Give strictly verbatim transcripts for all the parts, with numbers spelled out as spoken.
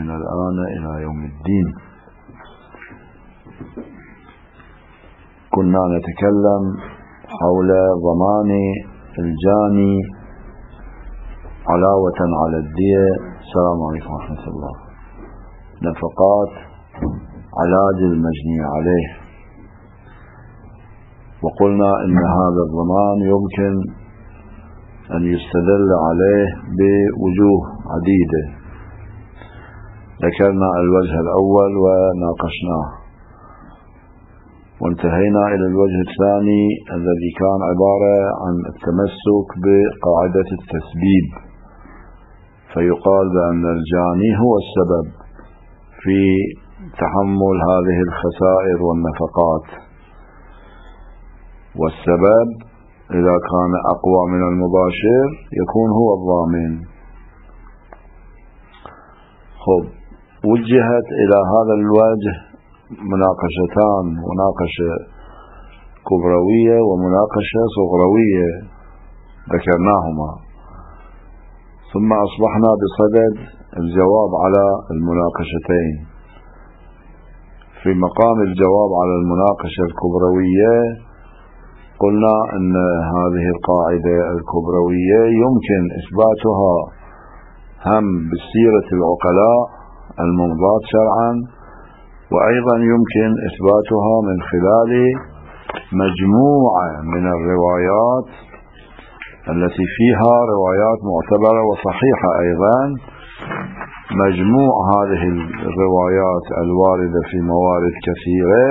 من الآن إلى يوم الدين. كنا نتكلم حول ضمان الجاني علاوة على الدية. السلام عليكم ورحمة الله. نفقات علاج المجني عليه، وقلنا إن هذا الضمان يمكن أن يستدل عليه بوجوه عديدة. ذكرنا الوجه الأول وناقشناه، وانتهينا إلى الوجه الثاني الذي كان عبارة عن التمسك بقاعدة التسبيب، فيقال بأن الجاني هو السبب في تحمل هذه الخسائر والنفقات، والسبب إذا كان أقوى من المباشر يكون هو الضامن. خب، وجهت إلى هذا الوجه مناقشتان، مناقشة كبروية ومناقشة صغروية ذكرناهما، ثم أصبحنا بصدد الجواب على المناقشتين. في مقام الجواب على المناقشة الكبروية قلنا أن هذه القاعدة الكبروية يمكن إثباتها هم بالسيرة العقلاء الممضاة شرعا، وأيضا يمكن إثباتها من خلال مجموعة من الروايات التي فيها روايات معتبرة وصحيحة. أيضا مجموع هذه الروايات الواردة في موارد كثيرة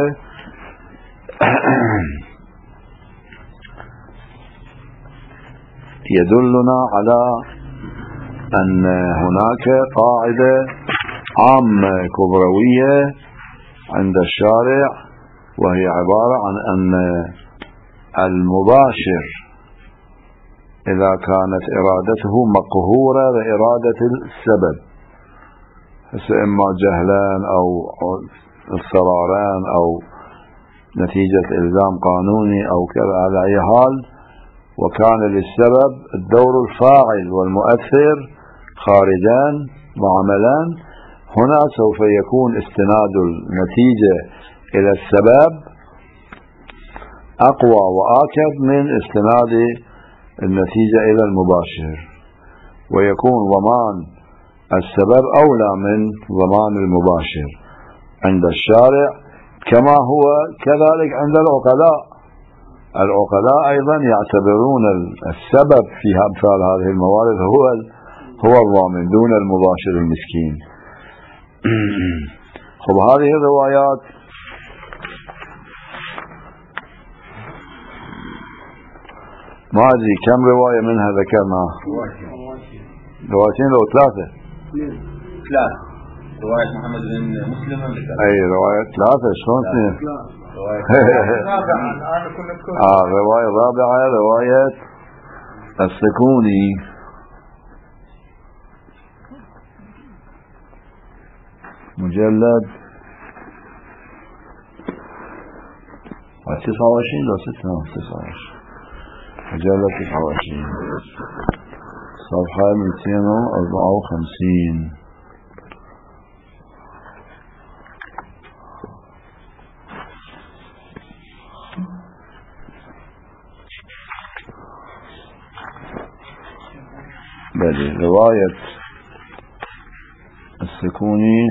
يدلنا على أن هناك قاعدة عامة كبروية عند الشارع، وهي عبارة عن أن المباشر إذا كانت إرادته مقهورة بإرادة السبب، إما جهلان أو اضطراران أو نتيجة إلزام قانوني أو كذا، على أي حال وكان للسبب الدور الفاعل والمؤثر خارجا معملا، هنا سوف يكون استناد النتيجة إلى السبب أقوى وآكد من استناد النتيجة إلى المباشر، ويكون ضمان السبب أولى من ضمان المباشر عند الشارع، كما هو كذلك عند العقلاء. العقلاء أيضا يعتبرون السبب في أمثال هذه الموارد هو هو الضامن دون المباشر المسكين. خب، هذه الروايات ما أدري كم رواية منها ذكرنا؟ روايتين لو ثلاثة؟ ثلاثة. رواية محمد بن مسلم. أي رواية ثلاثة؟ شلون اثنين؟ آه رواية رابعة رواية السكوني. مجلد تسعة وعشرين لو ستة تسعة وعشرين، مجلد تسعة وعشرين، صفحة مئتين وأربعة وخمسين. بلي رواية السكوني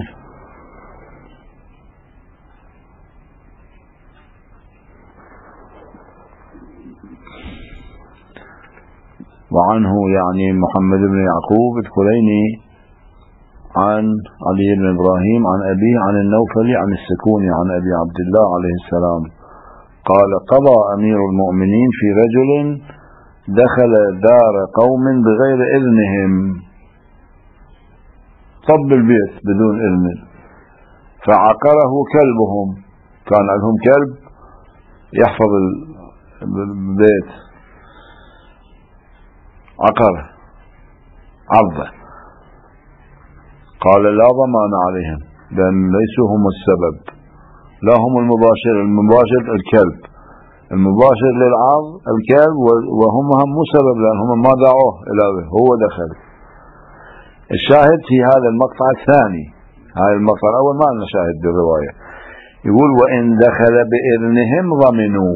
وعنه يعني محمد بن يعقوب الكليني عن علي بن إبراهيم عن أبيه عن النوفلي عن السكوني عن أبي عبد الله عليه السلام قال: قضى أمير المؤمنين في رجل دخل دار قوم بغير إذنهم، طب البيت بدون إذن، فعقره كلبهم، كان لهم كلب يحفظ البيت، عقره عضه. قال: لا ضمان عليهم لأن ليسوا هم السبب، لا هم المباشر، المباشر الكلب، المباشر للعض الكلب، وهم هم مو سبب لأنهم ما دعوه إلى به، هو دخل. الشاهد في هذا المقطع الثاني هاي المصدر أول ما لنا شاهد بالرواية. يقول وإن دخل بإذنهم ضمنوا.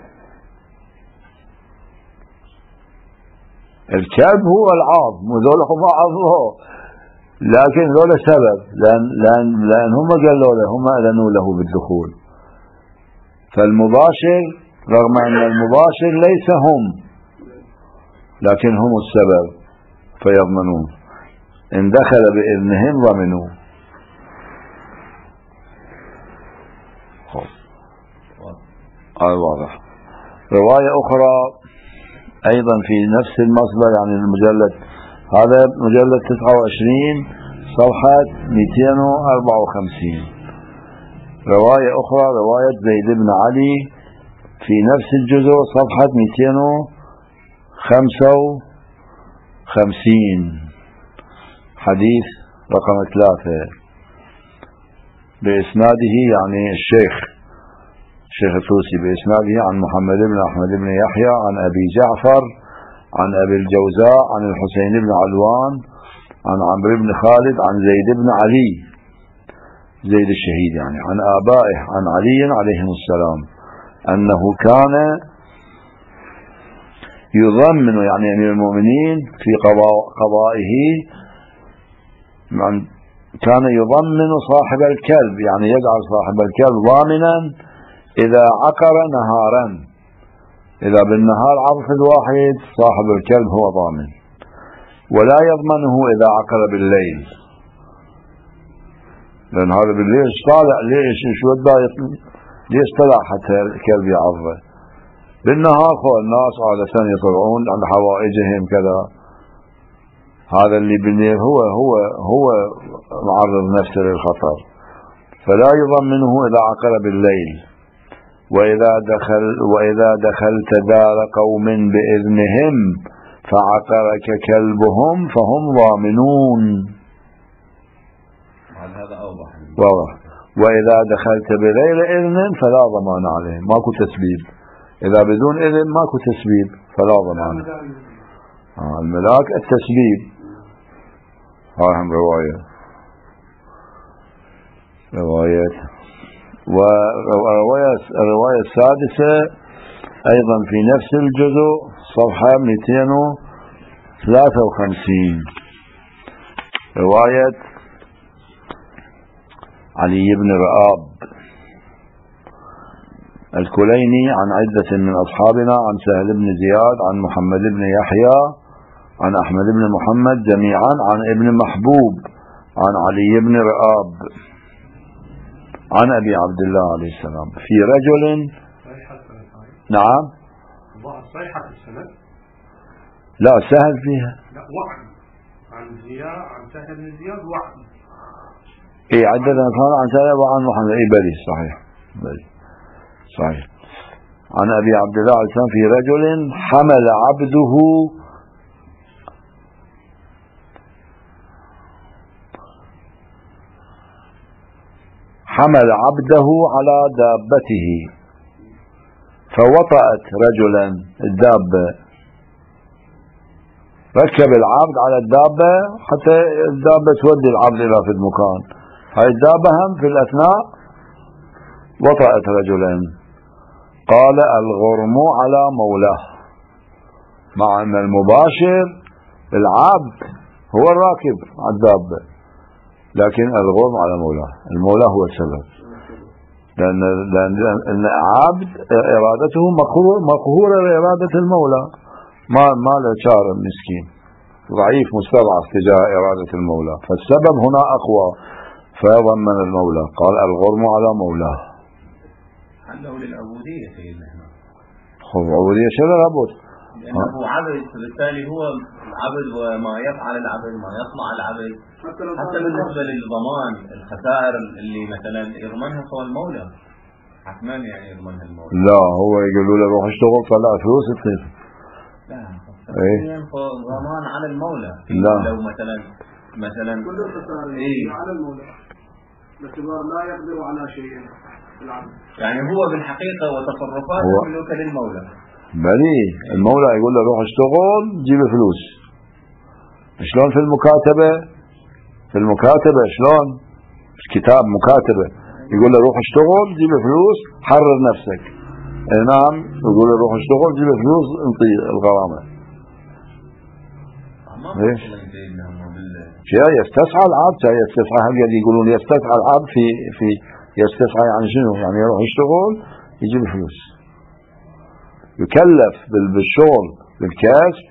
الكلب هو العاض، ذول هم عضوه، لكن ذول سبب، لأن, لأن, لأن هم قالوا له، هم أذنوا له بالدخول. فالمباشر رغم أن المباشر ليس هم، لكن هم السبب فيضمنون. إن دخل بإذنهم ضمنوا. هذا واضح. رواية أخرى أيضا في نفس المصدر، يعني المجلد هذا مجلد تسعة وعشرين صفحة مئتين وأربعة وخمسين. رواية أخرى رواية زيد بن علي في نفس الجزء صفحة مئتين وخمسة وخمسين، حديث رقم ثلاثة بإسناده، يعني الشيخ الشيخ الطوسي بإسناده عن محمد بن أحمد بن يحيى عن أبي جعفر عن أبي الجوزاء عن الحسين بن علوان عن عمرو بن خالد عن زيد بن علي، زيد الشهيد يعني، عن آبائه عن علي عليهم السلام أنه كان يضمن، يعني أمير المؤمنين في قضائه كان يضمن صاحب الكلب، يعني يجعل صاحب الكلب ضامنا إذا عقر نهارا، إذا بالنهار عرف الواحد صاحب الكلب هو ضامن، ولا يضمنه إذا عقر بالليل، لأن هذا بالليل طالع ليش شو ليش طلع حتى الكلب يعضه. بالنهار هو الناس عادة يطلعون عن حوائجهم كذا، هذا اللي بالليل هو هو هو معرض نفسه للخطر، فلا يضمنه إذا عقر بالليل. وإذا دخل وإذا دخلت دار قوم بإذنهم فعقرك كلبهم فهم ضامنون. هذا أوضح. واضح. وإذا دخلت بغير إذن فلا ضمان عليه، ماكو تسبيب. إذا بدون إذن ماكو تسبيب فلا ضمان. آه الملاك التسبيب. هاي هم رواية رواية والرواية الرواية السادسة أيضا في نفس الجزء صفحة مئتين وثلاثة وخمسين، رواية علي بن رآب الكليني عن عدة من أصحابنا عن سهل بن زياد عن محمد بن يحيى عن أحمد بن محمد جميعا عن ابن محبوب عن علي بن رآب عن أبي عبد الله عليه السلام في رجل. نعم صيحة السند. لا سهل فيها، لا وعن عن زياد عن سهل بن زياد وعن اي عدد عن سهل وعن محمد، اي بلي صحيح بلي صحيح. عن أبي عبد الله عليه السلام في رجل حمل عبده حمل عبده على دابته فوطأت رجلا الدابة، ركب العبد على الدابة حتى الدابة تودي العبد إلى في المكان، هاي الدابة هم في الأثناء وطأت رجلا. قال الغرم على مولاه، مع أن المباشر العبد هو الراكب على الدابة، لكن الغرم على مولاه، المولى هو السبب، لأن لأن لأن عبد إرادته مقهورة بإرادة المولى، ما ما له شار مسكين ضعيف مستضعف تجاه إرادة المولى، فالسبب هنا أقوى فيضمن المولى. قال الغرم على مولاه. عنده للعبودية سيدنا هنا. خذ عبودية شو لابد؟ لأنه عبد، فبالتالي هو العبد وما يفعل العبد ما يصنع العبد. حتى بالنسبة للضمان الخسائر اللي مثلا يضمنها هو المولى حتما، يعني يضمنها المولى. لا هو يقولوا له روح اشتغل طلع فلوس تصير. لا ايه ضمان على المولى. لا لو مثلا مثلا كل الخسائر إيه؟ على المولى باعتبار لا يقدر على شيء العبد، يعني هو بالحقيقة وتصرفاته مملوكة للمولى. بلي المولى يقول له روح اشتغل جيب فلوس. شلون في المكاتبة؟ في المكاتبة شلون كتاب مكاتبة يقول له روح اشتغل جيب فلوس حرر نفسك. نعم يقول له روح اشتغل جيب فلوس انطي الغرامة. شيء يستسعى العبد، شيء يستسعى هل يقولون يستسعى العبد في في يستسعى يعني شنو؟ يعني يروح يشتغل يجيب فلوس، يكلف بالشغل بالكاش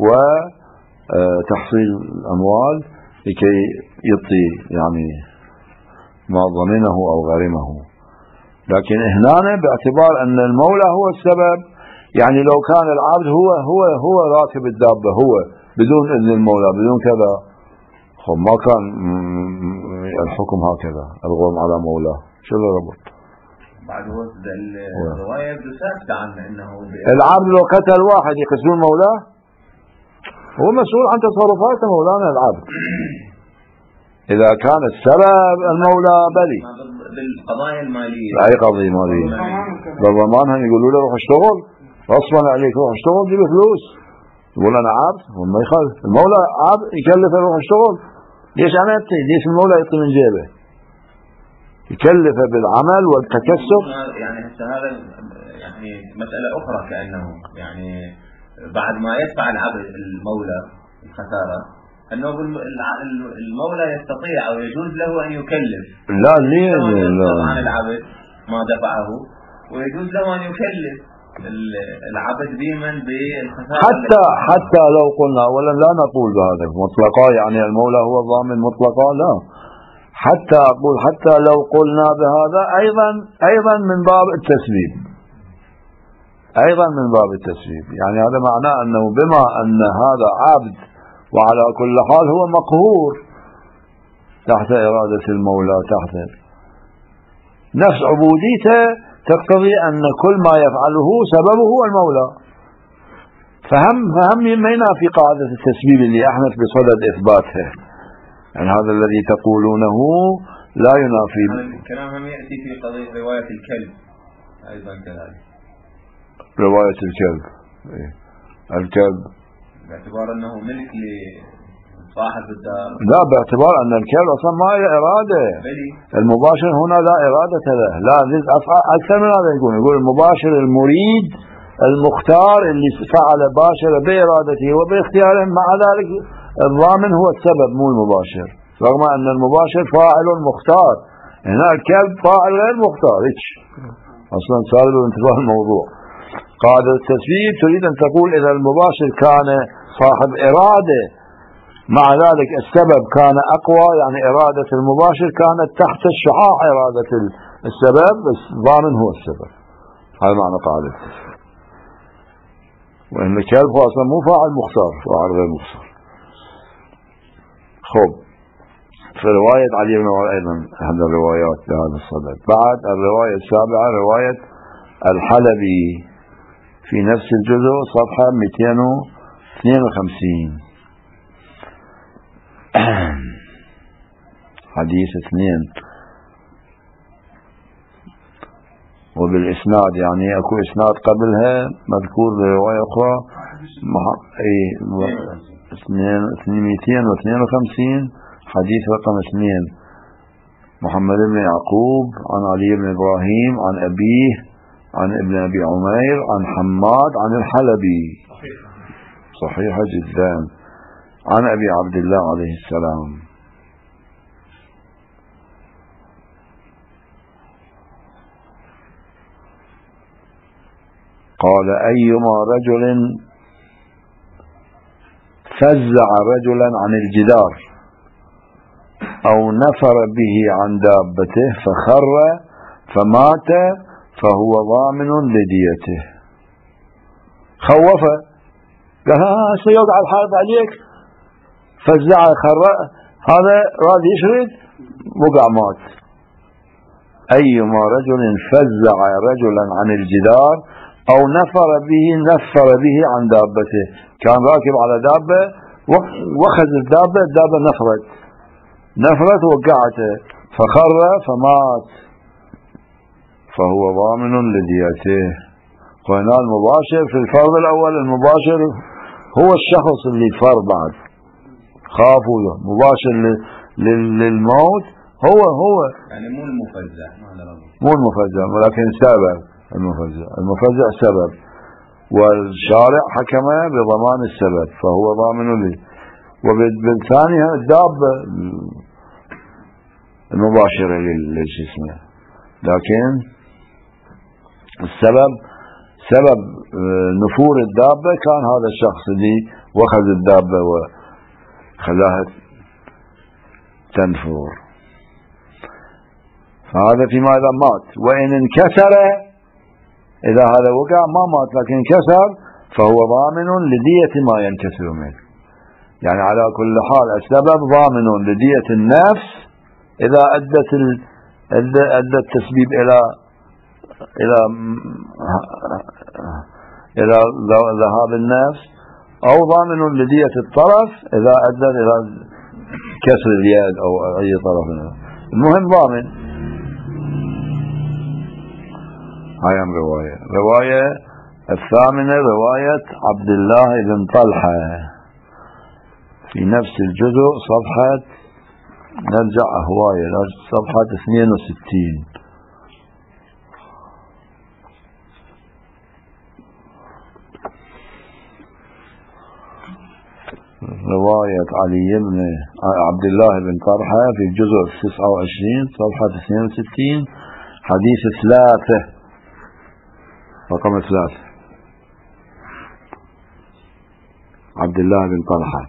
وتحصيل الأموال لكي يعطي يعني ما ضمنه أو غرمه. لكن هنا باعتبار أن المولى هو السبب، يعني لو كان العبد هو هو هو راكب الدابة هو بدون إذن المولى بدون كذا، خب ما كان الحكم هكذا الغرم على مولاه. شو الربط؟ بعد هو الرواية ثابتة عنه أنه العبد لو قتل واحد يقتلون مولاه، هو مسؤول عن تصرفاته مولانا العبد. إذا كان السبب المولى بلي بالقضايا المالية، أي قضية مالية بالضمانها يقولوا له روح اشتغل غصبا عليك روح اشتغل جيب فلوس، يقول أنا عبد وما يخالف المولى عبد يكلفه روح اشتغل. ليش أنا أبتي؟ ليش المولى يعطي من جيبه؟ يكلفه بالعمل والتكسب. يعني هسه هذا يعني مسألة أخرى، كأنه يعني بعد ما يدفع العبد المولى الخسارة أنه المولى يستطيع أو يجوز له أن يكلف. لا ليه لا عن العبد ما دفعه، ويجوز له أن يكلف العبد بمن بالخسارة. حتى حتى لو قلنا أولا لا نقول بهذا مطلقا يعني المولى هو الضامن مطلقا، لا، حتى أقول حتى لو قلنا بهذا أيضا أيضا من باب التسبيب، أيضا من باب التسبيب. يعني هذا معناه أنه بما أن هذا عبد وعلى كل حال هو مقهور تحت إرادة المولى، تحت نفس عبوديته تقتضي أن كل ما يفعله سببه المولى. فهم فهم يمينا في قاعدة التسبيب اللي احنا بصدد إثباتها. يعني هذا الذي تقولونه لا ينافي. الكلام هم يأتي في قضية رواية الكلب أيضا كذلك. رواية الكلب الكلب باعتبار أنه ملك لصاحب الدار، لا باعتبار أن الكلب أصلا ما له إرادة. بلي. المباشر هنا لا إرادة له، لا أكثر من هذا يقول يقول المباشر المريد المختار اللي فعل باشر بإرادته وباختياره، مع ذلك الضامن هو السبب مو المباشر، رغم أن المباشر فاعل مختار. هنا الكلب فاعل غير مختار. أصلا صار له انتباه الموضوع. قاعدة التسبيب تريد أن تقول إذا المباشر كان صاحب إرادة مع ذلك السبب كان أقوى، يعني إرادة المباشر كانت تحت الشعاع إرادة السبب، بس الضامن هو السبب. هذا معنى قاعدة التسبيب. وإن الكلب هو أصلا مو فاعل مختار، فاعل غير مختار. خب في رواية علي بن عمر أيضا هذا الروايات بهذا الصدد. بعد الرواية السابعة رواية الحلبي في نفس الجزء صفحة مئتين واثنين وخمسين حديث اثنين. وبالإسناد يعني أكو إسناد قبلها مذكور برواية أخرى أي مئتين واثنين وخمسين حديث رقم اثنين، محمد بن يعقوب عن علي بن إبراهيم عن أبيه عن ابن أبي عمير عن حماد عن الحلبي، صحيحة جدا، عن أبي عبد الله عليه السلام. قال أيما رجل فزع رجلا عن الجدار أو نفر به عن دابته فخر فمات فهو ضامن لديته. خوفه قال ها سيوقع الحرب عليك، فزع خر، هذا راد يشرد وقع مات. أيما رجل فزع رجلا عن الجدار أو نفر به نفر به عن دابته، كان راكب على دابة وخذ الدابة، الدابة نفرت نفرت وقعته فخر فمات فهو ضامن لديته. وهنا المباشر في الفرض الأول المباشر هو الشخص اللي فر بعد خافوا له، مباشر للموت هو هو يعني مو المفزع مو المفزع ولكن سبب المفزع المفزع سبب، والشارع حكم بضمان السبب فهو ضامن له. وبالثاني الدابة المباشرة للجسم، لكن السبب سبب نفور الدابة كان هذا الشخص اللي وخذ الدابة وخلاها تنفر، فهذا فيما إذا مات. وإن انكسر، إذا هذا وقع ما مات لكن انكسر فهو ضامن لدية ما ينكسر منه. يعني على كل حال السبب ضامن لدية النفس إذا أدت أدى التسبيب إلى إلى إلى ذهاب النفس، أو ضامن لدية الطرف إذا أدى إلى كسر اليد أو أي طرف منه. المهم ضامن. هاي رواية رواية الثامنة رواية عبد الله بن طلحة في نفس الجزء صفحة، نرجع هواية صفحة اثنين وستين، رواية علي بن عبد الله بن طلحة في الجزء تسعة وعشرين صفحة اثنين وستين، حديث ثلاثة رقم ثلاثة، عبد الله بن طلحة.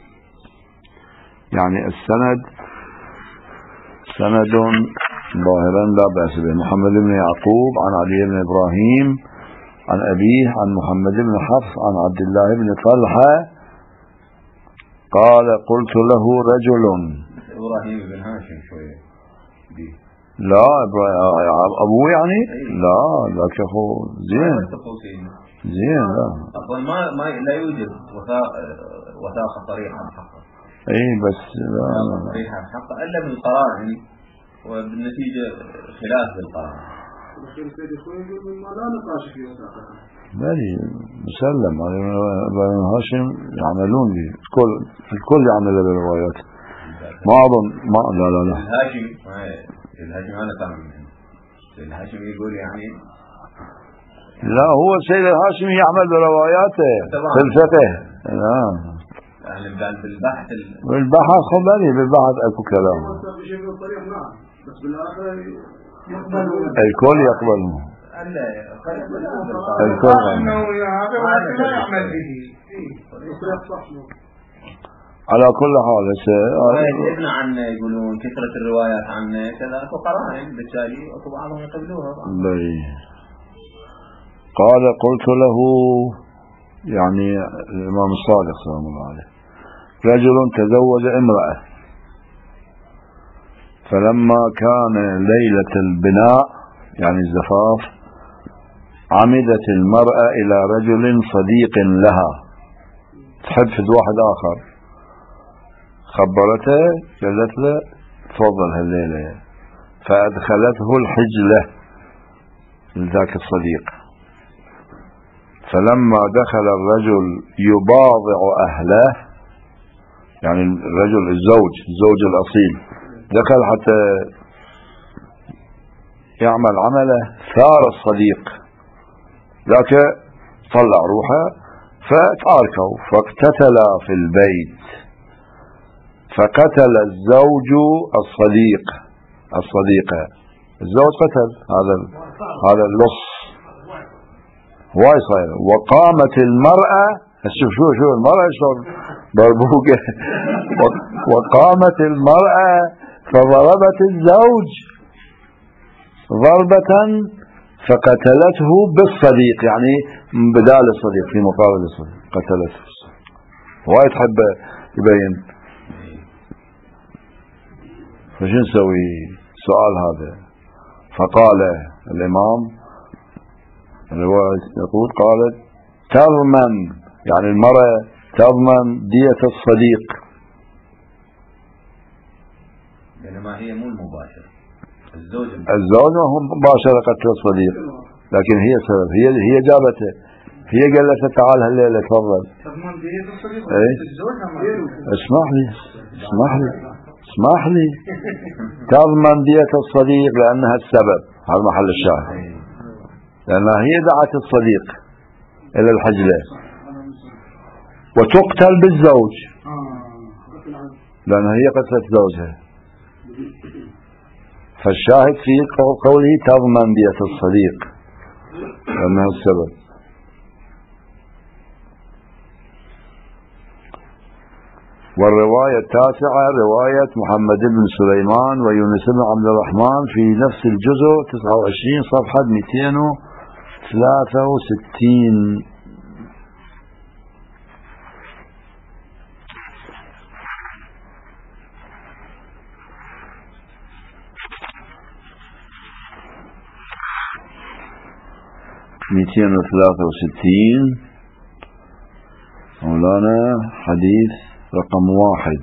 يعني السند سند ظاهرا لا بأس به. محمد بن يعقوب عن علي بن إبراهيم عن أبيه عن محمد بن حفص عن عبد الله بن طلحة قال قلت له رجل. إبراهيم بن هاشم شوية دي. لا أبوه يعني لا لا كفو زين زين لا أقول ما ما لا يوجد وثاقة وثاقة صريحة بحقه. اي بس لا صريحة بحقه إلا بالقرائن، وبالنتيجة خلاف بالقرائن. ما لا نقاش في وثاقته. بلي مسلم بن هاشم يعملون به الكل الكل يعمل بالروايات. ما أظن ما لا لا لا الهاشمي الهاشمي أنا كان منه الهاشمي يقول يعني لا هو السيد الهاشمي يعمل برواياته في الفقه. نعم يعني بالبحث بالبحث خبري بالبحث أكو كلام بس بالآخر الكل يقبله الكل على كل حال ابن عنا يقولون كثرة الروايات عنه كذا اكو قرائن بالتالي اكو بعضهم يقبلوها. قال قلت له يعني الإمام الصادق سلام الله عليه رجل تزوج امرأة، فلما كان ليلة البناء يعني الزفاف عمدت المرأة إلى رجل صديق لها تحب في واحد آخر، خبرته قالت له تفضل هالليلة، فأدخلته الحجلة لذاك الصديق. فلما دخل الرجل يباضع أهله يعني الرجل الزوج الزوج الأصيل دخل حتى يعمل عمله، ثار الصديق ذاك طلع روحه فتعاركوا فاقتتلا في البيت، فقتل الزوج الصديق الصديقة الزوج قتل هذا هذا اللص واي صاير. وقامت المرأة شوف شو شو المرأة شلون ضربوقة وقامت المرأة فضربت الزوج ضربة فقتلته بالصديق يعني بدال الصديق في مقابل الصديق قتلته. واي تحب يبين. فشو نسوي سؤال هذا؟ فقال الإمام يقول قالت تضمن يعني المرأة تضمن دية الصديق، بينما هي مو المباشر الزوج الزوج هو مباشر قتل الصديق، لكن هي سبب هي هي جابته، هي قالت تعال هالليلة تفضل. تضمن دية الصديق ايه اسمح لي اسمح لي اسمح لي، تضمن دية الصديق لأنها السبب، هذا محل الشاهد، لأنها هي دعت الصديق إلى الحجلة، وتقتل بالزوج لأنها هي قتلت زوجها. فالشاهد في قوله تضمن دية الصديق لأنها السبب. والرواية التاسعة رواية محمد بن سليمان ويونس بن عبد الرحمن في نفس الجزء تسعة وعشرين صفحة مئتين وثلاثة وستين. مئتين وثلاثة وستين مولانا حديث رقم واحد.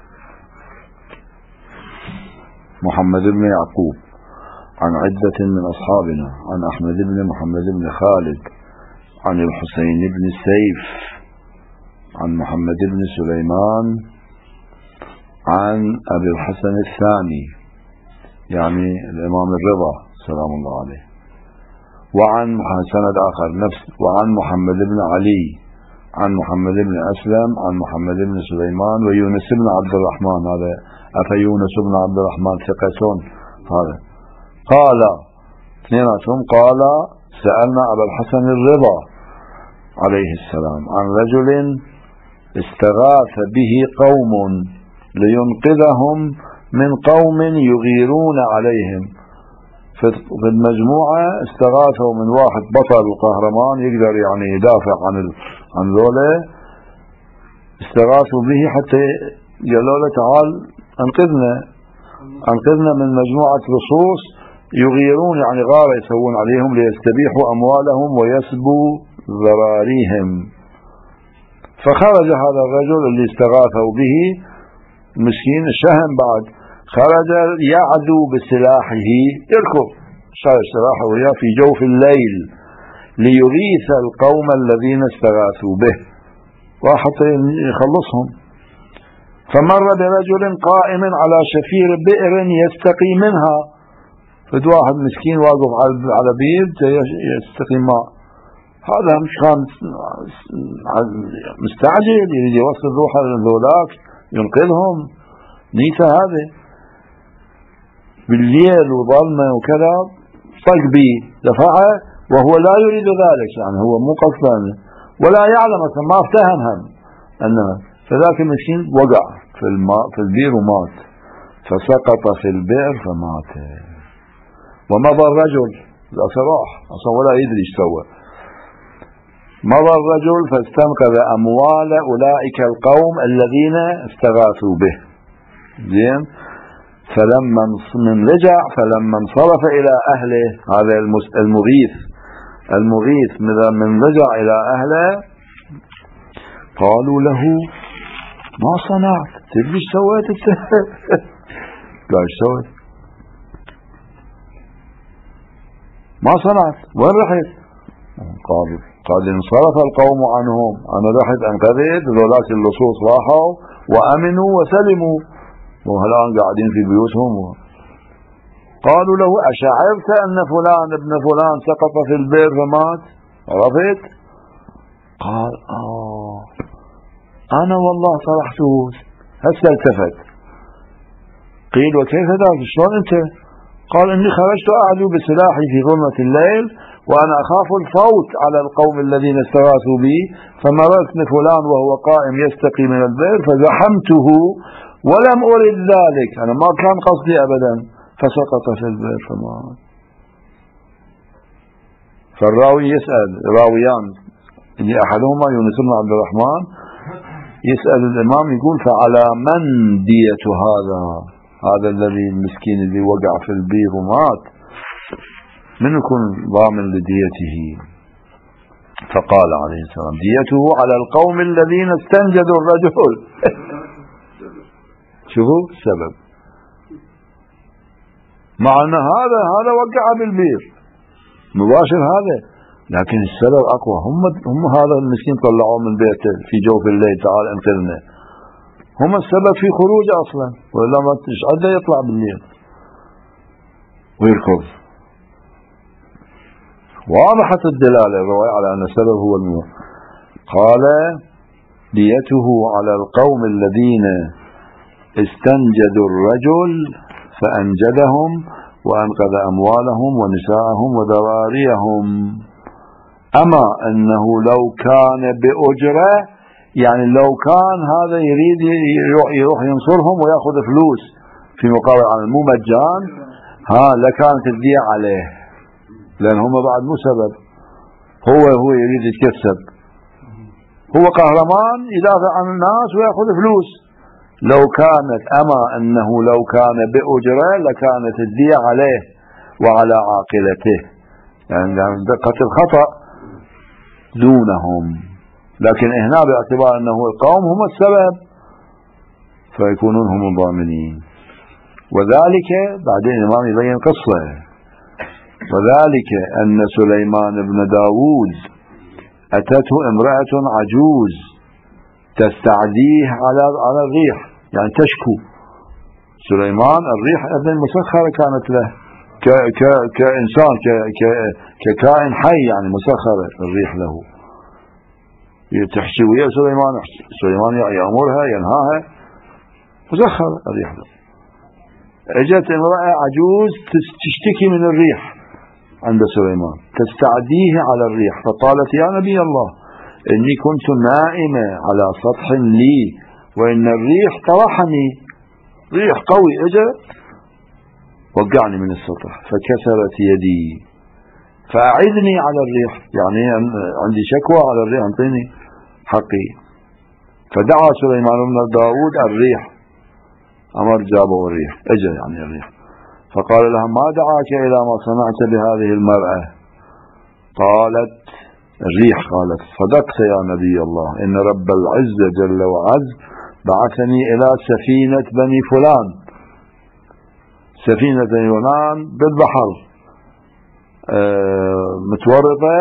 محمد بن يعقوب عن عدة من أصحابنا عن أحمد بن محمد بن خالد عن الحسين بن السيف عن محمد بن سليمان عن أبي الحسن الثاني يعني الإمام الرضا سلام الله عليه، وعن سند آخر نفس وعن محمد بن علي عن محمد بن أسلم عن محمد بن سليمان ويونس بن عبد الرحمن. هذا أفا يونس بن عبد الرحمن ثقتون. هذا قال اثنيناتهم قال سألنا أبا الحسن الرضا عليه السلام عن رجل استغاث به قوم لينقذهم من قوم يغيرون عليهم. في المجموعة استغاثوا من واحد بطل وقهرمان يقدر يعني يدافع عن عن ذولا، استغاثوا به حتى قالوا له تعال انقذنا انقذنا من مجموعة لصوص يغيرون يعني غارة يسوون عليهم ليستبيحوا أموالهم ويسبوا ذراريهم. فخرج هذا الرجل اللي استغاثوا به مسكين الشهم بعد، خرج يعدو بسلاحه يركض شايل سلاحه وياه في جوف الليل ليغيث القوم الذين استغاثوا به وحتى يخلصهم. فمر برجل قائم على شفير بئر يستقي منها، فد واحد مسكين واقف على بير يستقي ماء، هذا مش كان مستعجل يريد يوصل روحه للذولاك ينقذهم، نيته هذا بالليل وظلمه وكذا، طق بي دفعه وهو لا يريد ذلك، يعني هو مو قصدا ولا يعلم ما افتهمهم انه، فذاك المسكين وقع في الماء في البير ومات، فسقط في البئر فمات. ومضى الرجل لا صراح اصلا ولا يدري ايش سوى، مضى الرجل فاستنقذ اموال اولئك القوم الذين استغاثوا به. زين، فلما من رجع فلما انصرف الى اهله، هذا المغيث المغيث من رجع الى اهله قالوا له ما صنعت؟ تدري ايش سويت انت؟ قال ايش سويت؟ ما صنعت، وين رحت؟ قال قال انصرف القوم عنهم، انا رحت انقذت ذولاك اللصوص راحوا وامنوا وسلموا وهلان قاعدين في بيوتهم. قالوا له أشعرت أن فلان ابن فلان سقط في البئر فمات؟ عرفت؟ قال آه أنا والله صرحته. هسه التفت، قيل وكيف ذلك؟ شلون أنت؟ قال إني خرجت أعدو بسلاحي في ظلمة الليل وأنا أخاف الفوت على القوم الذين استغاثوا بي، فمررت بفلان وهو قائم يستقي من البئر فزحمته ولم أرد ذلك، أنا ما كان قصدي أبدا، فسقط في البئر فمات. فالراوي يسأل راويان اللي أحدهما يونس بن عبد الرحمن يسأل الإمام يقول فعلى من دية هذا هذا الذي المسكين اللي وقع في البئر ومات، من يكون ضامن لديته؟ فقال عليه السلام ديته على القوم الذين استنجدوا الرجل. شوفوا السبب، مع أن هذا هذا وقع بالبير مباشر هذا، لكن السبب أقوى، هم هم هذا المسكين طلعوه من بيته في جوف الليل تعال انقذنا، هم السبب في خروجه أصلا، وإلا ما تشعده يطلع بالليل ويركض. واضحة الدلالة الرواية على أن السبب هو الموت. قال ديته على القوم الذين استنجدوا الرجل فأنجدهم وأنقذ أموالهم ونساءهم وذراريهم. أما أنه لو كان بأجرة، يعني لو كان هذا يريد يروح ينصرهم ويأخذ فلوس في مقابل عن مو مجان، ها لكانت الدية عليه، لأن هم بعد مو سبب، هو هو يريد يتكسب، هو قهرمان يدافع عن الناس ويأخذ فلوس. لو كانت أما أنه لو كان بأجرة لكانت الدية عليه وعلى عاقلته، يعني دقة الخطأ دونهم، لكن هنا باعتبار أنه القوم هم السبب فيكونون هم الضامنين. وذلك بعدين الإمام يبين قصة، وذلك أن سليمان بن داود أتته امرأة عجوز تستعديه على على الريح، يعني تشكو. سليمان الريح أيضا مسخرة كانت له ك ك كإنسان ك ك ككائن حي، يعني مسخرة الريح له، تحكي ويا سليمان، سليمان يأمرها ينهاها، مسخرة الريح له. اجت امرأة عجوز تشتكي من الريح عند سليمان، تستعديه على الريح، فقالت يا نبي الله إني كنت نائمة على سطح لي وإن الريح طرحني، ريح قوي اجى وقعني من السطح فكسرت يدي فأعذني على الريح، يعني عندي شكوى على الريح انطيني حقي. فدعا سليمان بن داود الريح، أمر جابه الريح، اجى يعني الريح، فقال لها ما دعاك إلى ما صنعت بهذه المرأة؟ قالت الريح قالت صدقت يا نبي الله، إن رب العزة جل وعز بعثني إلى سفينة بني فلان، سفينة بني فلان بالبحر آه متورطة،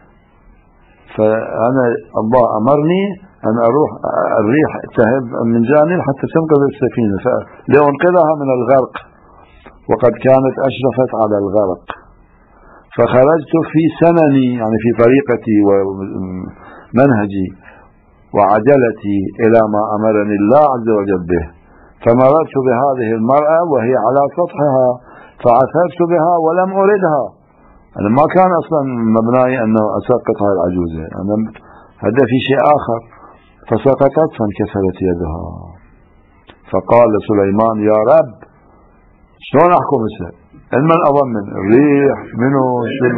فأنا الله أمرني أن أروح الريح تهب من جانب حتى تنقذ السفينة لأنقذها من الغرق، وقد كانت أشرفت على الغرق، فخرجت في سنني يعني في طريقتي ومنهجي وعجلتي إلى ما أمرني الله عز وجل به، فمررت بهذه المرأة وهي على سطحها فعثرت بها ولم أردها، أنا ما كان أصلا مبناي أنه أسقطها العجوزة، أنا هذا في شيء آخر، فسقطت فانكسرت يدها. فقال سليمان يا رب شلون أحكم هسه؟ المن أضمن الريح منه شنو؟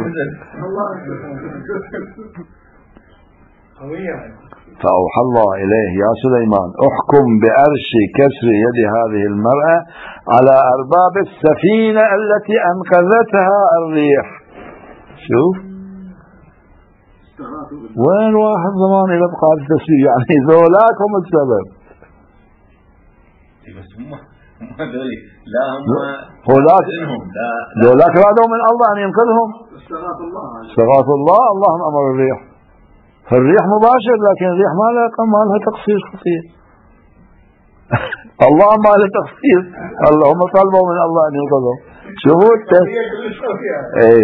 فأوحى الله إليه يا سليمان احكم بأرش كسر يد هذه المرأة على أرباب السفينة التي أنقذتها الريح. شوف وين واحد زمان إلى بقاء التسبيح، يعني ذولاك هم السبب. لا هم هولاك ذولاك رادوا من الله أن ينقذهم، استغاث الله، اللهم أمر الريح، فالريح مباشر، لكن الريح ما لها ما لها تقصير خطير الله ما له تقصير، اللهم طلبوا من الله أن ينقذهم. شوفوا اي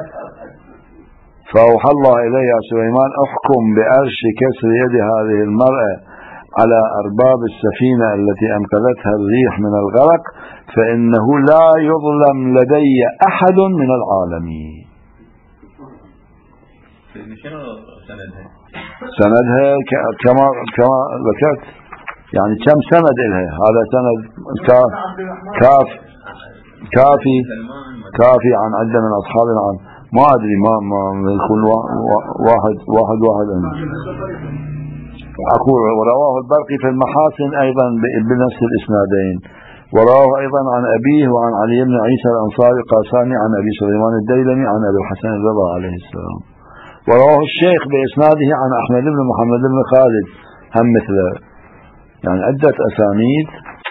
فأوحى الله إليه يا سليمان احكم بأرش كسر يد هذه المرأة على أرباب السفينة التي أنقذتها الريح من الغرق، فإنه لا يظلم لدي أحد من العالمين. شنو سندها؟ سندها كما كما ذكرت، يعني كم سند لها، هذا سند كاف كاف كافي كافي عن عدة من أصحابنا، عن ما أدري ما ما يكون واحد واحد واحد أنا أقول. ورواه البرقي في المحاسن أيضا بنفس الإسنادين، ورواه أيضا عن أبيه وعن علي بن عيسى الأنصاري القاساني عن أبي سليمان الديلمي عن أبي الحسن الرضا عليه السلام، ورواه الشيخ بإسناده عن أحمد بن محمد بن خالد هم مثله، يعني عدة أسانيد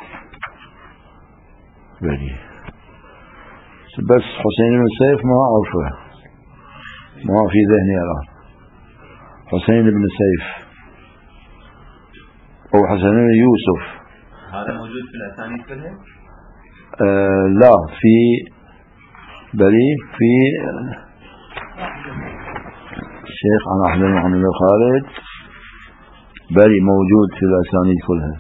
بني. بس حسين بن سيف ما أعرفه، ما في ذهني الآن. حسين بن سيف أو حسين بن يوسف هذا موجود في الأسانيد كلها؟ آه لا، في بلي في الشيخ عن أحمد بن محمد بن خالد بلي موجود في الأسانيد كلها،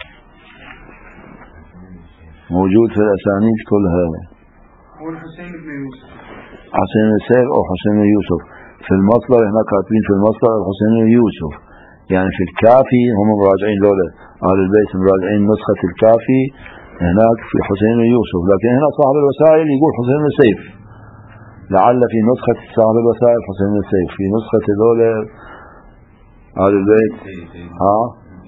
موجود في الأسانيد كلها. والحسين بن يوسف، حسين بن سيف أو حسين بن يوسف في المصدر هنا كاتبين في المصدر الحسين بن يوسف، يعني في الكافي هم مراجعين دولة أهل البيت مراجعين نسخة الكافي هناك في حسين بن يوسف، لكن هنا صاحب الوسائل يقول حسين بن سيف، لعل في نسخة صاحب الوسائل حسين بن سيف، في نسخة دولة أهل البيت ها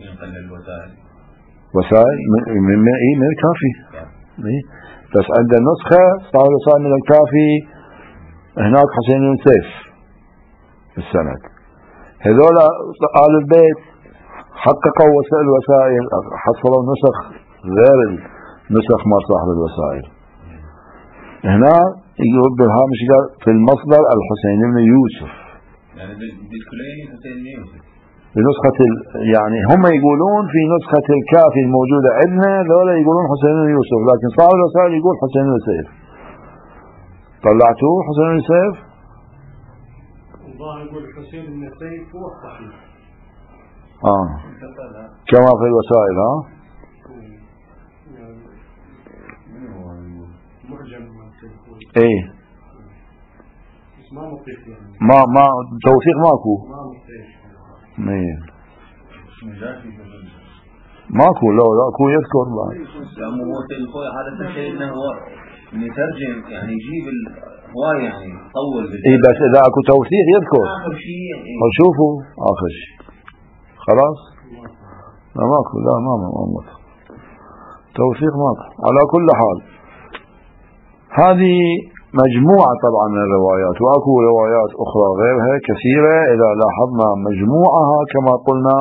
وسائل من من إيه من الكافي، بس عند النسخة صاحب الوسائل من الكافي هناك حسين بن سيف في السند. هذول آل البيت حققوا وسائل الوسائل، حصلوا نسخ غير النسخ ما صاحب الوسائل. هنا يقول بالهامش في المصدر الحسين بن يوسف، يعني بالكليني حسين بن يوسف بنسخة يعني هم يقولون في نسخة الكافي الموجودة عندنا ذولا يقولون حسين بن يوسف، لكن صاحب الوسائل يقول حسين بن سيف. طلعتوه حسين بن سيف؟ الله يقول حسين بن سيف هو الصحيح. اه كما في الوسائل. ها ايه ما ما توثيق ماكو مين ماكو لو اكو يذكر بعد هذا الشيء انه هو يترجم يعني يجيب هواي يعني طول اي بس اذا اكو توثيق يذكر اخر شيء يعني وشوفوا اخر شيء خلاص لا ماكو لا ما ما توثيق ماكو. على كل حال هذه مجموعة طبعا من الروايات، وأكو روايات أخرى غيرها كثيرة إذا لاحظنا مجموعها كما قلنا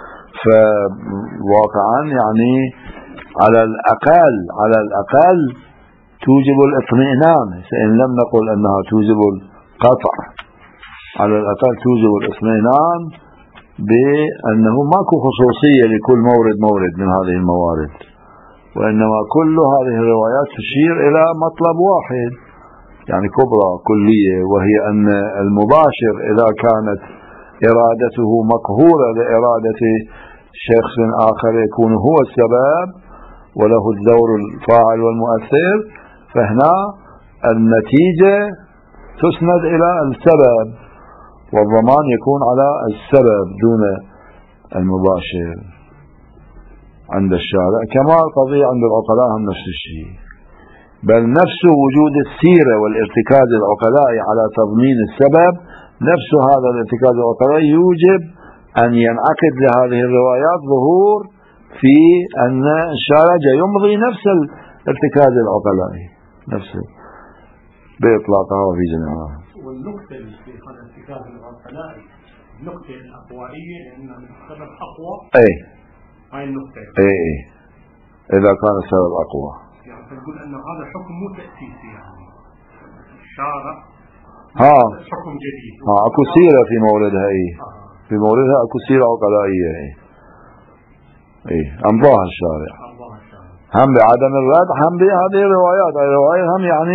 فواقعا يعني على الأقل على الأقل توجب الاطمئنان، إن لم نقل أنها توجب القطع على الأقل توجب الاطمئنان بأنه ماكو خصوصية لكل مورد مورد من هذه الموارد، وإنما كل هذه الروايات تشير إلى مطلب واحد يعني كبرى كلية، وهي أن المباشر إذا كانت إرادته مقهورة لإرادة شخص آخر يكون هو السبب وله الدور الفاعل والمؤثر، فهنا النتيجة تسند إلى السبب والضمان يكون على السبب دون المباشر عند الشارع، كما القضية عند العقلاء هم نفس الشيء، بل نفس وجود السيرة والارتكاز العقلائي على تضمين السبب، نفس هذا الارتكاز العقلائي يوجب أن ينعقد لهذه الروايات ظهور في أن الشارع يمضي نفس الارتكاز العقلائي نفسه بإطلاقها وفي جميعها. والنقطة في هذا الارتكاز العقلائي النقطة الأقوائية لأن السبب أقوى. أي هاي النقطة. أي أي إذا كان السبب أقوى. يعني تقول أن هذا حكم مو تأسيسي يعني الشارع ها حكم جديد. ها أكو سيرة في موردها أي آه. في موردها أكو سيرة عقلائية أي أي أمضاها الشارع هم بعدم الرد هم بهذه الروايات. الروايات هم يعني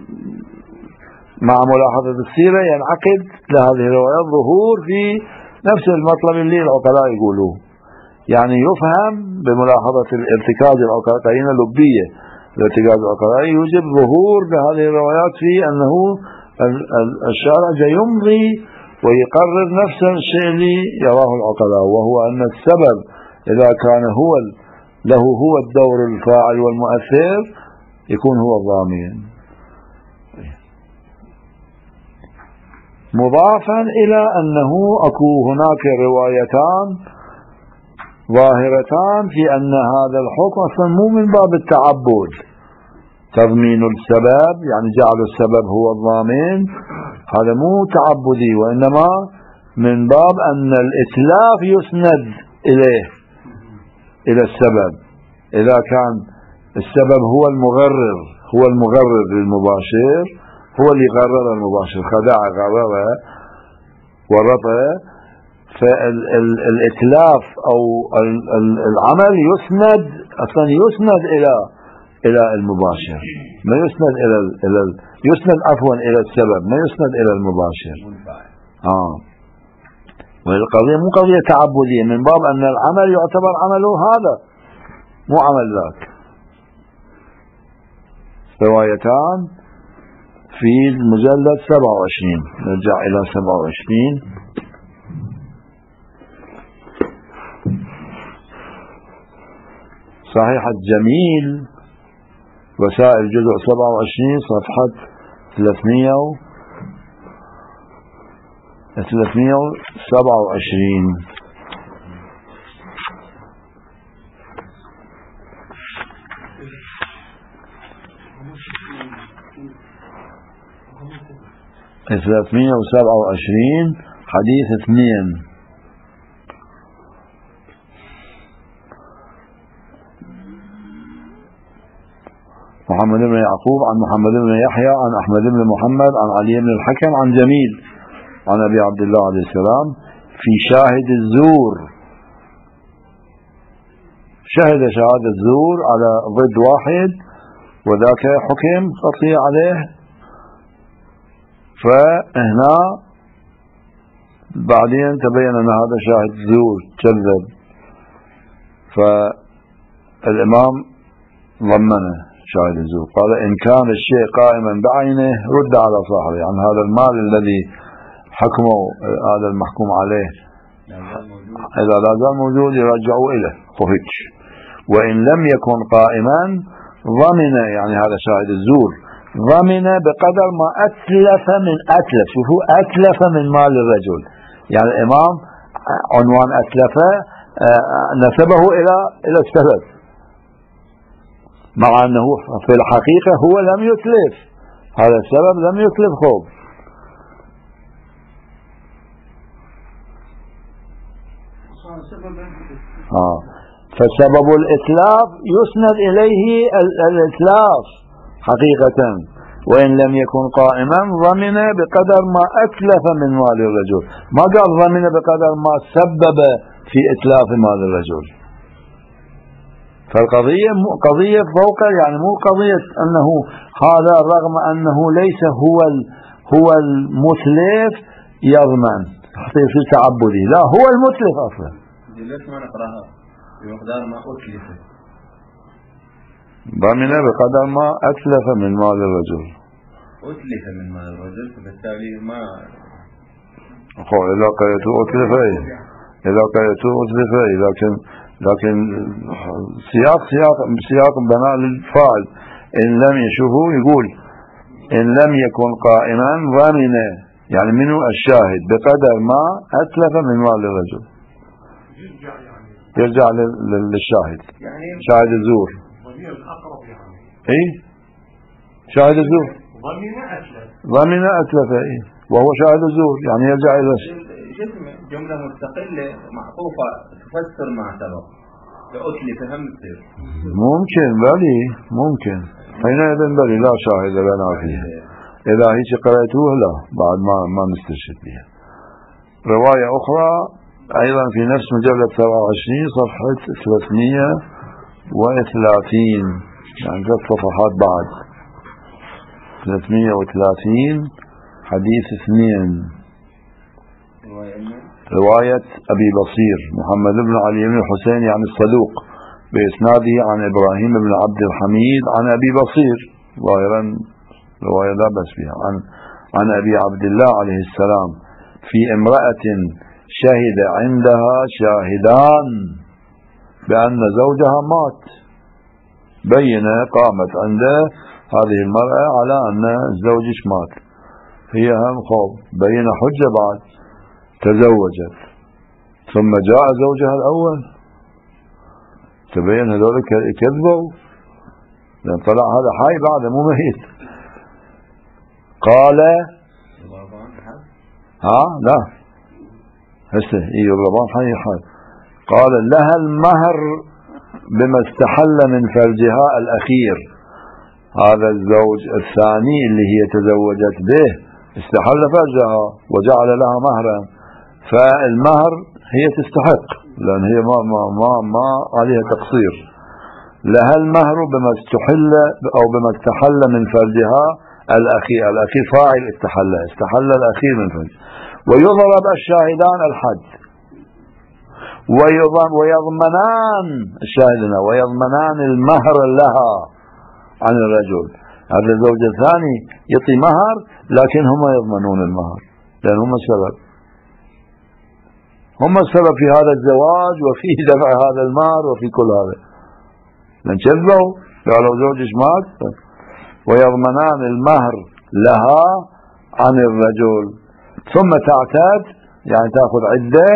مع ملاحظة السيرة ينعقد لهذه الروايات ظهور في نفس المطلب اللي العقلاء يقولوه، يعني يفهم بملاحظة الارتكاز العقلائي قرينة لبية الارتكاز العقلائي يوجب ظهور بهذه الروايات في أنه الشارع يمضي ويقرر نفس الشيء اللي يراه العقلاء، وهو أن السبب إذا كان هو له هو الدور الفاعل والمؤثر يكون هو الضامن، مضافا إلى أنه أكو هناك روايتان ظاهرتان في أن هذا الحكم أصلا مو من باب التعبد تضمين السبب يعني جعل السبب هو الضامن، هذا مو تعبدي، وإنما من باب أن الإتلاف يسند إليه إلى السبب، إذا كان السبب هو المغرر هو المغرر للمباشر هو اللي غرر المباشر خدع غرره ورطه، فالإتلاف أو العمل يسند أصلا يسند إلى إلى المباشر، ما يسند إلى إلى يسند عفوا إلى السبب، ما يسند إلى المباشر. آه والقضية مو قضية تعبدية، من باب أن العمل يعتبر عمله هذا مو عمل ذاك. روايتان في المجلد سبعة وعشرين، نرجع إلى سبعة وعشرين. صحيحة جميل وسائل جزء سبعة وعشرين صفحة ثلاثمئة ثلاثمئة وسبعة وعشرين. ثلاثمئة وسبعة وعشرين حديث اثنين. محمد بن يعقوب عن محمد بن يحيى عن أحمد بن محمد عن علي بن الحكم عن جميل عن أبي عبد الله عليه السلام في شاهد الزور. شهد شهادة الزور على ضد واحد وذاك حكم قطعي عليه، فهنا بعدين تبين أن هذا شاهد زور كذب، فالإمام ضمنه شاهد الزور، قال إن كان الشيء قائما بعينه رد على صاحبه، يعني هذا المال الذي حكموا هذا المحكوم عليه إذا لا زال موجود يرجعوا إليه طفج، وإن لم يكن قائما ضمن، يعني هذا شاهد الزور ضمن بقدر ما أتلف من أتلف، شوفوا أتلف من مال الرجل، يعني الإمام عنوان أتلف نسبه إلى إلى السبب، مع أنه في الحقيقة هو لم يتلف، هذا السبب لم يتلف. خوب آه. فسبب الإتلاف يسند إليه الإتلاف حقيقة، وإن لم يكن قائما ضمن بقدر ما أتلف من مال الرجل، ما قال ضمن بقدر ما سبب في إتلاف مال الرجل. فالقضية قضية فوق، يعني مو قضية أنه هذا رغم أنه ليس هو هو المتلف يضمن حتى يصير تعبدي، لا هو المتلف أصلا. ليش ما نقراها بمقدار ما أتلف؟ ضمن بقدر ما أتلف من مال الرجل. أتلف من مال الرجل، فبالتالي ما أخو إذا قيته أتلف إيه، إذا قيته أتلف إيه، لكن لكن سياق سياق سياق بناء للفاعل. إن لم يشوفوا يقول إن لم يكن قائما ضمن، يعني منه الشاهد بقدر ما أتلف من مال الرجل، يرجع للشاهد، شاهد الزور. اي شاهد الزور ضمن أتلف إيه، وهو شاهد الزور، يعني يرجع إلى جملة مستقلة معطوفة تفسر مع سبب، فأتلف هم تصير ممكن، بلي ممكن حينئذ بلي لا شاهد لنا فيها، إذا هيك قرأتوه لا بعد ما ما نسترشد بها. رواية أخرى أيضا في نفس مجلد سبعة وعشرين صفحة ثلاثمئة وثلاثين، يعني ثلاث صفحات بعد، ثلاثمئة وثلاثين حديث اثنين. رواية أبي بصير محمد بن علي بن الحسين يعني الصدوق بإسناده عن إبراهيم بن عبد الحميد عن أبي بصير، ظاهرا رواية لا بس بها، عن عن أبي عبد الله عليه السلام في امرأة شهد عندها شاهدان بأن زوجها مات، بينة قامت عند هذه المرأة على أن زوجش مات، هي هم خوف بينة حجة بعد تزوجت، ثم جاء زوجها الأول تبين هذول كذبوا، لأن طلع هذا حي بعد مو ميت. قال ها لا هسه ايه الربان حي حي. قال لها المهر بما استحل من فرجها الأخير، هذا الزوج الثاني اللي هي تزوجت به استحل فرجها وجعل لها مهرا، فالمهر هي تستحق، لأن هي ما ما ما, ما عليها تقصير، لها المهر بما استحل أو بما استحل من فرجها الأخير. الأخير فاعل استحل، استحل الأخير من فرجه. ويضرب الشاهدان الحد، ويضمنان الشاهدنا ويضمنان المهر لها عن الرجل. هذا الزوج الثاني يعطي مهر لكن هم يضمنون المهر، لأن هم السبب، هم السبب في هذا الزواج وفي دفع هذا المهر وفي كل هذا، لأن كذبوا قالوا زوجش مات. ويضمنان المهر لها عن الرجل، ثم تعتاد يعني تأخذ عدة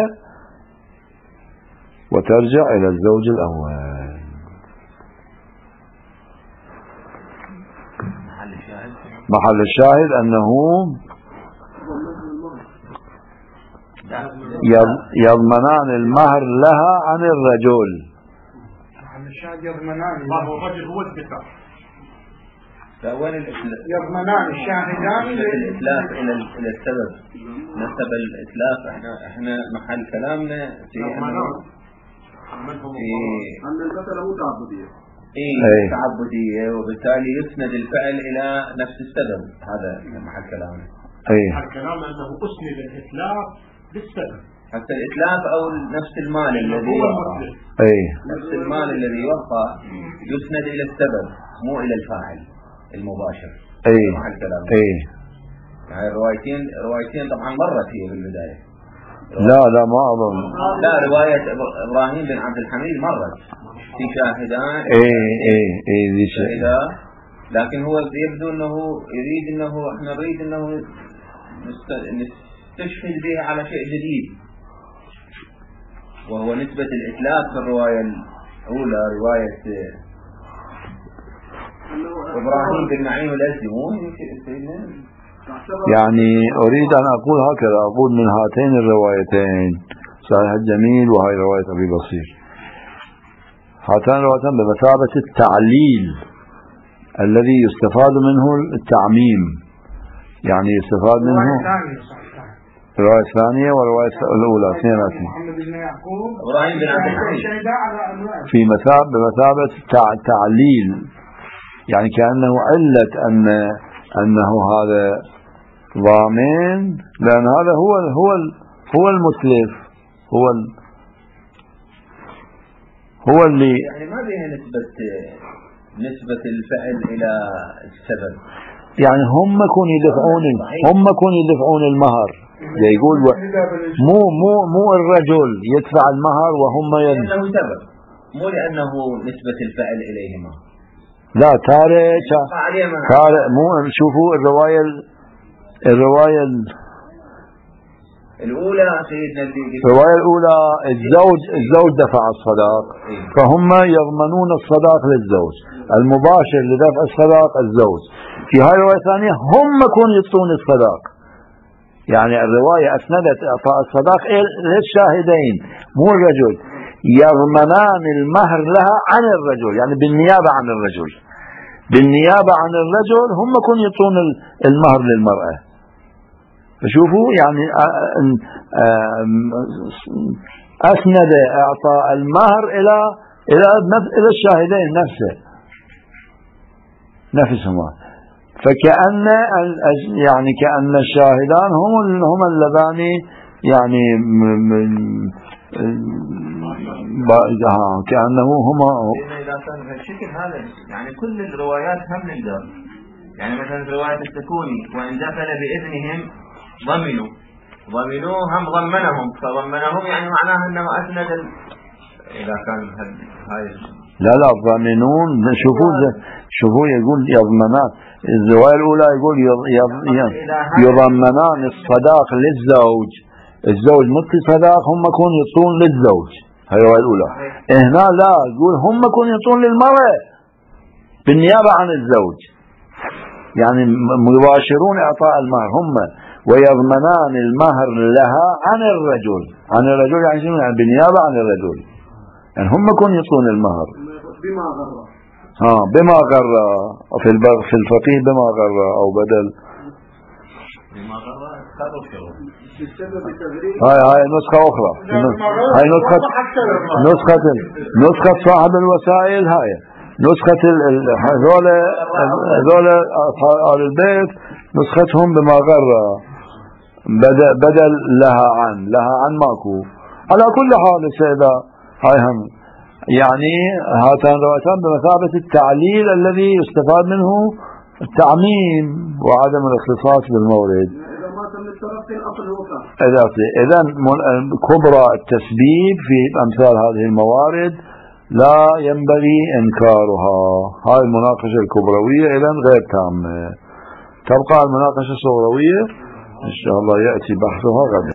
وترجع إلى الزوج الأول. محل الشاهد أنه يضمنان المهر لها عن الرجل. محل الشاهد يضمنان الله الرجل هو الدفاع. يضمنان الشاهدان الإتلاف إلى إلى السبب، نسب الإتلاف. إحنا إحنا محل كلامنا في أن القتل مو تعبدية. إيه تعبدية، وبالتالي يسند الفعل إلى نفس السبب. هذا محل كلامنا. إيه محل كلامنا أنه أسند الإتلاف بالسبب، حتى الإتلاف أو نفس المال الذي يوقع. إيه نفس المال الذي يوقع يسند إلى السبب مو إلى الفاعل المباشر. إيه محل كلامنا. إيه يعني روايتين روايتين طبعا مرت هي بالبداية. لا لا ما أظن. لا رواية إبراهيم بن عبد الحميد مرت في شاهدان. إيه إيه إيه ذي شاهدان، لكن هو يبدو أنه يريد أنه إحنا نريد أنه نستشهد به على شيء جديد، وهو نسبة الإتلاف في الرواية الأولى رواية إبراهيم بن نعيم الأزدي. يعني أريد أن أقول هكذا، أقول من هاتين الروايتين صحيح الجميل وهي رواية أبي بصير، هاتان الروايتان بمثابة التعليل الذي يستفاد منه التعميم، يعني يستفاد منه الرواية الثانية والرواية الأولى اثنين إبراهيم بن عبد الحميد في مثابة بمثابة التعليل، يعني كأنه علة أن أنه هذا ضامن، لأن هذا هو هو هو المتلف، هو ال هو اللي يعني ما بها نسبة نسبة الفعل إلى السبب. يعني هم يكون يدفعون هم يكون يدفعون المهر، يقول مو مو مو الرجل يدفع المهر وهم لأنه سبب، مو لأنه نسبة الفعل إليهما. لا تارك تارك مو شوفوا الرواية الرواية الأولى سيدنا الرواية الأولى الزوج الزوج دفع الصداق، فهم يضمنون الصداق للزوج، المباشر لدفع الصداق الزوج. في هاي الرواية الثانية هم يكون يعطون الصداق، يعني الرواية أسندت إعطاء الصداق للشاهدين مو الرجل. يضمنان المهر لها عن الرجل، يعني بالنيابة عن الرجل، بالنيابة عن الرجل هم يكون يعطون المهر للمرأة. فشوفوا يعني أسند إعطاء المهر إلى إلى إلى الشاهدين نفسه نفسهما، فكأن يعني كأن الشاهدان هم هم اللذان يعني كأنه هما. إذا كان بهالشكل هذا يعني كل الروايات هم نقدر، يعني مثلا رواية السكوني وإن دخل بإذنهم ضمنوا ضمنوا هم ضمنهم، فضمنهم يعني معناه أنه أسند ال... إذا كان هاي لا لا ضمنون. شوفوا شوفوا يقول يضمنان، الرواية الأولى يقول يضمنان الصداق للزوج، الزوج مثل صداق هم يكون يعطون للزوج، هاي الرواية الأولى. هنا لا يقول هم يكون يعطون للمرأة بالنيابة عن الزوج، يعني مباشرون إعطاء المهر هم، ويضمنان المهر لها عن الرجل. عن الرجل يعني شنو؟ يعني بالنيابة عن الرجل، يعني هم يكون يعطون المهر بما غر ها بما غر في في الفقيه بما غر أو بدل بما غر هاي هاي نسخة أخرى، هاي نسخة نسخة نسخة صاحب الوسائل، هاي نسخة هذول هذول آل البيت نسختهم بما غر بدل لها عن لها عن ماكو. على كل حال السيدة هاي هم يعني هاتان الروايتان بمثابة التعليل الذي يستفاد منه التعميم وعدم الاختصاص بالمورد. إذا كبرى التسبيب في أمثال هذه الموارد لا ينبغي إنكارها. هاي المناقشة الكبروية إذا غير تامة. تبقى المناقشة الصغروية إن شاء الله يأتي بحثها غدا.